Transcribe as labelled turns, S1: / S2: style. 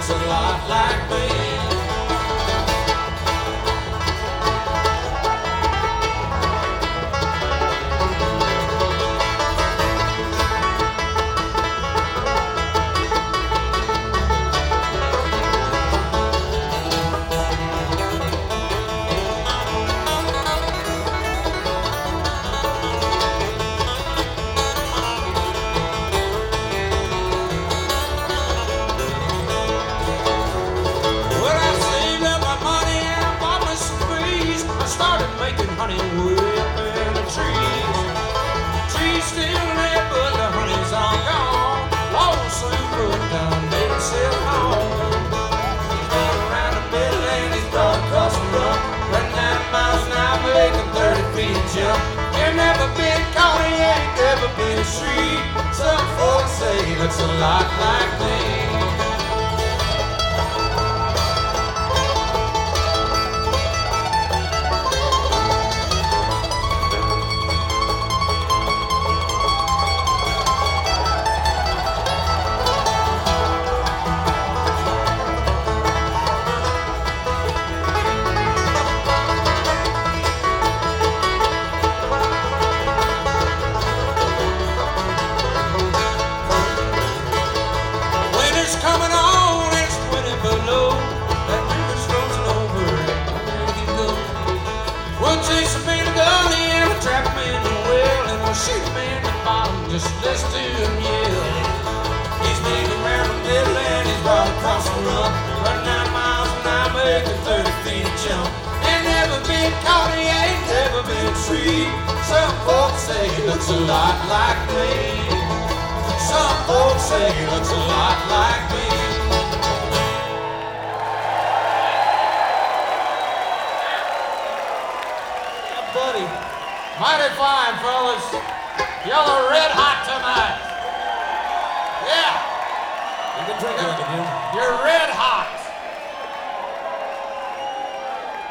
S1: looks a lot like me. Honey way up in the trees. Trees still there, but the honey's all gone. Long soon put down, made himself home. He's been around the middle and he's brought across the run. Running 9 miles an hour, making 30 feet a jump. He's never been caught, he ain't never been a street. Some folks say he looks a lot like me. Coming on, it's 20 below. That river's frozen over, where he go? We'll chase him in the gully and we'll trap him in the well, and we'll shoot him in the bottom, just listen to him yell. He's been around the middle and he's brought across the run. Running 9 miles an hour, making 30 feet a jump. Ain't never been caught, he ain't never been free. Some folks say he looks a lot like me. Some folks say he looks a lot like me. Yeah, buddy. Mighty fine, fellas. Y'all are red hot tonight. Yeah.
S2: You can drink it,
S1: You're red hot.